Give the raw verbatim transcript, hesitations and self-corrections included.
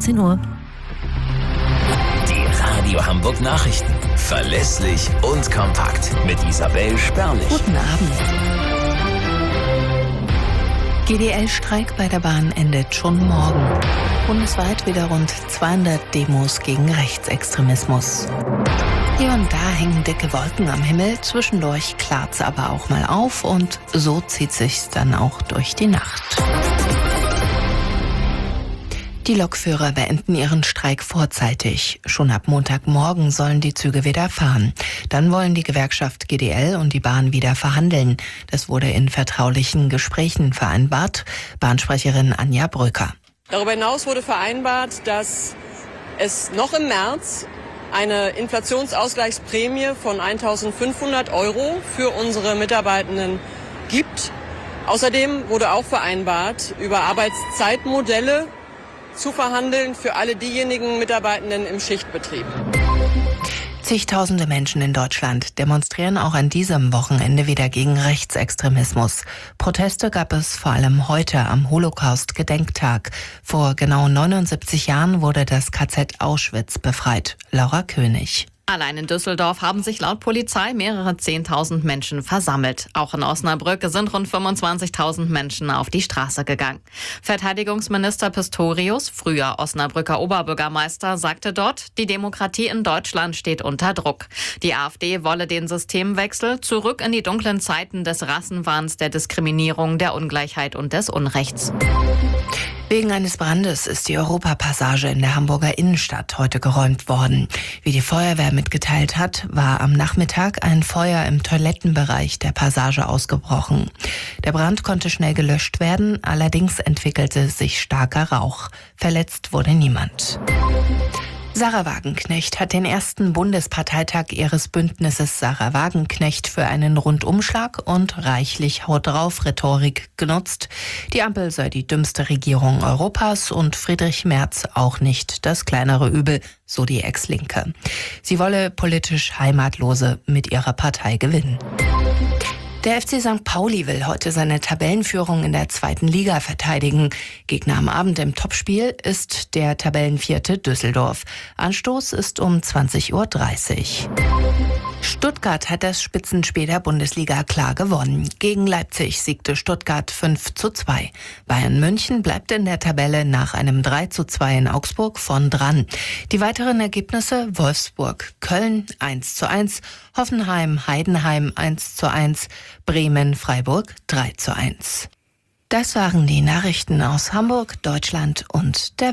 achtzehn Uhr. Die Radio Hamburg Nachrichten. Verlässlich und kompakt. Mit Isabel Sperlich. Guten Abend. G D L-Streik bei der Bahn endet schon morgen. Bundesweit wieder rund zweihundert Demos gegen Rechtsextremismus. Hier und da hängen dicke Wolken am Himmel, zwischendurch klart's aber auch mal auf und so zieht sich's dann auch durch die Nacht. Die Lokführer beenden ihren Streik vorzeitig. Schon ab Montagmorgen sollen die Züge wieder fahren. Dann wollen die Gewerkschaft G D L und die Bahn wieder verhandeln. Das wurde in vertraulichen Gesprächen vereinbart. Bahnsprecherin Anja Bröker. Darüber hinaus wurde vereinbart, dass es noch im März eine Inflationsausgleichsprämie von eintausendfünfhundert Euro für unsere Mitarbeitenden gibt. Außerdem wurde auch vereinbart, über Arbeitszeitmodelle zu verhandeln für alle diejenigen Mitarbeitenden im Schichtbetrieb. Zigtausende Menschen in Deutschland demonstrieren auch an diesem Wochenende wieder gegen Rechtsextremismus. Proteste gab es vor allem heute am Holocaust-Gedenktag. Vor genau neunundsiebzig Jahren wurde das K Z Auschwitz befreit. Laura König. Allein in Düsseldorf haben sich laut Polizei mehrere Zehntausend Menschen versammelt. Auch in Osnabrück sind rund fünfundzwanzigtausend Menschen auf die Straße gegangen. Verteidigungsminister Pistorius, früher Osnabrücker Oberbürgermeister, sagte dort, die Demokratie in Deutschland steht unter Druck. Die AfD wolle den Systemwechsel zurück in die dunklen Zeiten des Rassenwahns, der Diskriminierung, der Ungleichheit und des Unrechts. Wegen eines Brandes ist die Europapassage in der Hamburger Innenstadt heute geräumt worden. Wie die Feuerwehr mitgeteilt hat, war am Nachmittag ein Feuer im Toilettenbereich der Passage ausgebrochen. Der Brand konnte schnell gelöscht werden, allerdings entwickelte sich starker Rauch. Verletzt wurde niemand. Sarah Wagenknecht hat den ersten Bundesparteitag ihres Bündnisses Sarah Wagenknecht für einen Rundumschlag und reichlich Haut drauf Rhetorik genutzt. Die Ampel sei die dümmste Regierung Europas und Friedrich Merz auch nicht das kleinere Übel, so die Ex-Linke. Sie wolle politisch Heimatlose mit ihrer Partei gewinnen. Der F C Sankt Pauli will heute seine Tabellenführung in der zweiten Liga verteidigen. Gegner am Abend im Topspiel ist der Tabellenvierte Düsseldorf. Anstoß ist um zwanzig Uhr dreißig. Stuttgart hat das Spitzenspiel der Bundesliga klar gewonnen. Gegen Leipzig siegte Stuttgart fünf zu zwei. Bayern München bleibt in der Tabelle nach einem drei zu zwei in Augsburg vorn dran. Die weiteren Ergebnisse: Wolfsburg, Köln eins zu eins, Hoffenheim, Heidenheim eins zu eins, Bremen, Freiburg drei zu eins. Das waren die Nachrichten aus Hamburg, Deutschland und der